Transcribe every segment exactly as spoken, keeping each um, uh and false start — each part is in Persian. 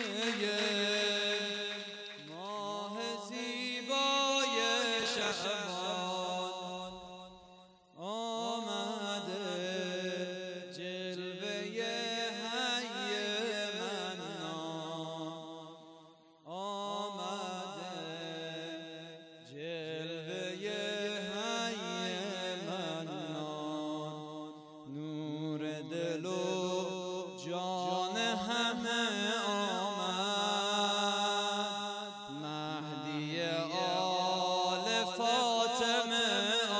ماه زیبای شعبان آمده، جلوه حی منان آمده، جلوه حی منان. نور دل و جان همه آمد، مهدی آل فاطمه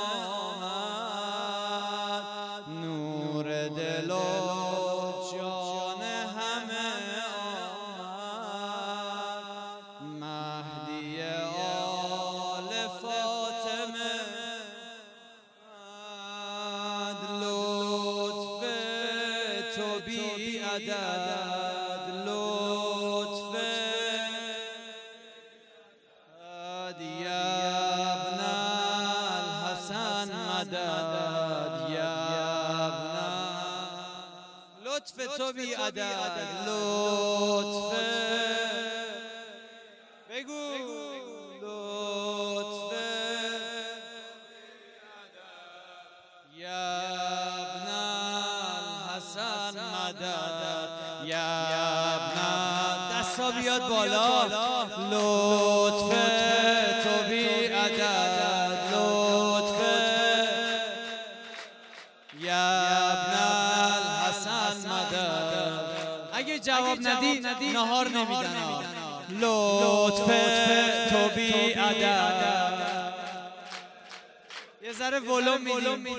آمد. نور دل و جان همه آمد، مهدی آل فاطمه آمد. لطف تو بی عدد، لطف یا ابن الحسن مدد، یا ابن لطف تو بی عدد، لطف بگو لطف یا ابن الحسن مدد، یا ابن دستا بیاد بالا. لطف تو بی عدد، لطف یا ابن الحسن مدد. اگه جواب ندی نهار نمیدن. لطف تو بی عدد. یه ذره ولوم میدیم.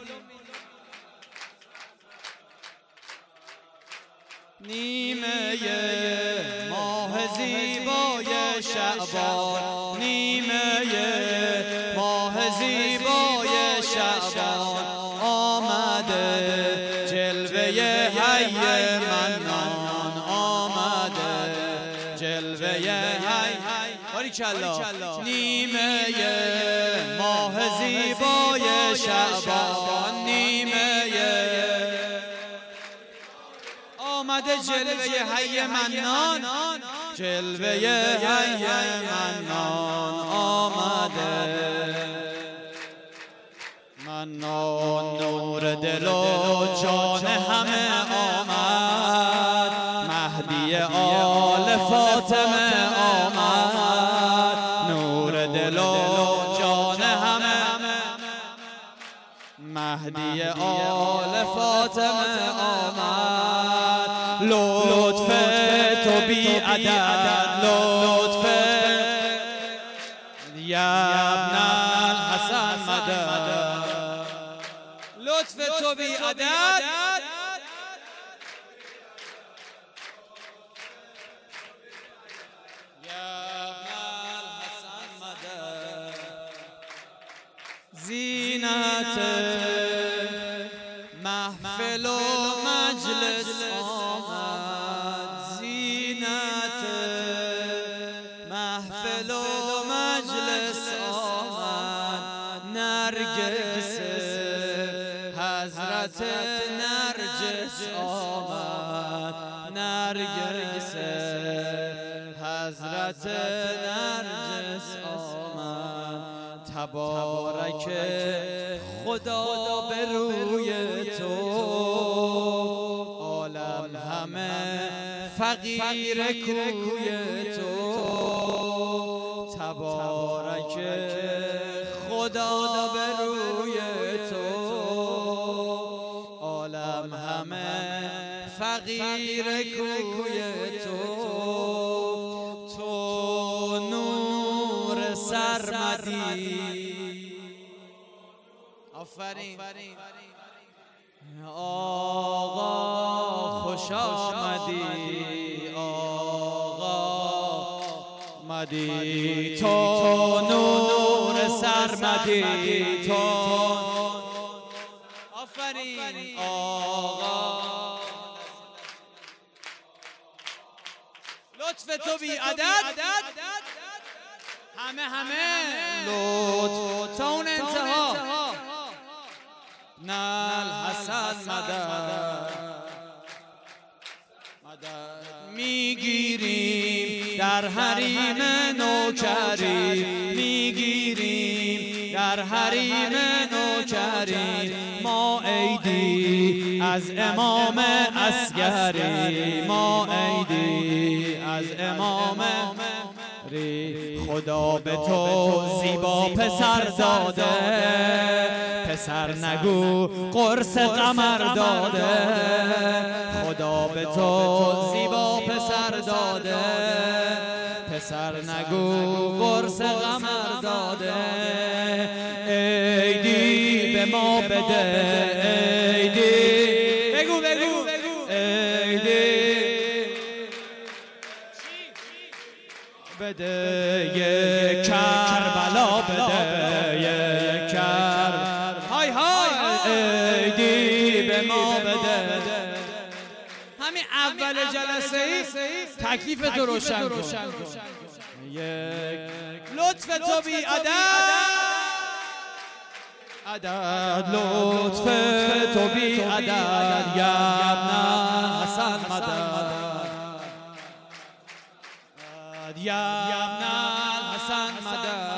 نیمه ماه زیبای شعبان، نیمه ماه زیبای شعبان آمده، جلوه حی منان آمده، جلوه حی باریکلا. نیمه ماه زیبای شعبان، نیمه آمده، جلوه حی منان، جلوه حی منان آمده. منان نور دل و جان همه آمد، مهدی آل فاطمه آمد. نور دل و جان همه، مهدی آل فاطمه آمد. لطف تو بی عدد، لطف یا ابن الحسن مدد، لطف تو بی عدد. یا ابن الحسن مدد. زینت محفل و مجلس آمد، زینت محفل و مجلس آمد. نرگس حضرت نرجس آمد، نرگس حضرت نرجس آمد. تبارک خدا به روی تو، عالم همه فقیر کوی تو. تبارک خدا به روی تو، عالم همه فقیر کوی تو. تو نور سرمدی، آفرین آقا خوش آمدی، آقا مدی. تو نور سرمدی، تو آفرین آقا. لطف تو بی عدد، همه همه لطف تا اون انتها. نال حسن مدد مدد می میگیریم در حریم نوکری میگیریم در حریم نوکری ما عیدی از امام اصغری ما عیدی از امام خدا به تو زیبا پسر داده پسر نگو قرص قمر داده خدا به تو زیبا پسر داده پسر نگو قرص قمر داده عیدی به ما بده عیدی بگو بگو عیدی بده یک کربلا بده یک کربلا های های عیدی به ما بده همین اول جلسه ای تکلیف تو روشن کن لطف تو بی عدد عدد لطف تو بی عدد یا ابن حسن مدد یا ابن حسن مدد